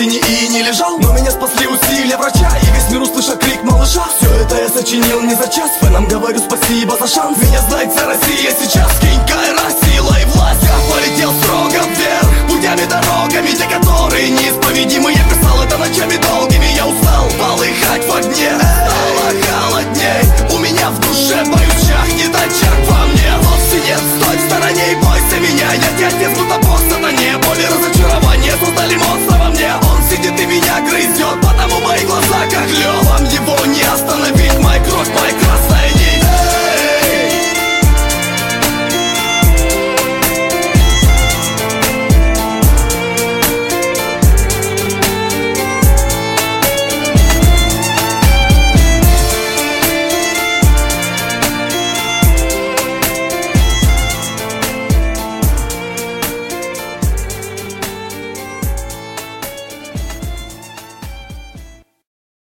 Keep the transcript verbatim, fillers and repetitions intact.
тени и не лежал, но меня спасли усилия врача, и весь мир услышал крик малыша. Все это я сочинил не за час, фэнам говорю спасибо за шанс. Меня знает вся Россия сейчас, Кинькайра, сила и власть. Я полетел строго вверх, путями, дорогами, те, которые неисповедимые.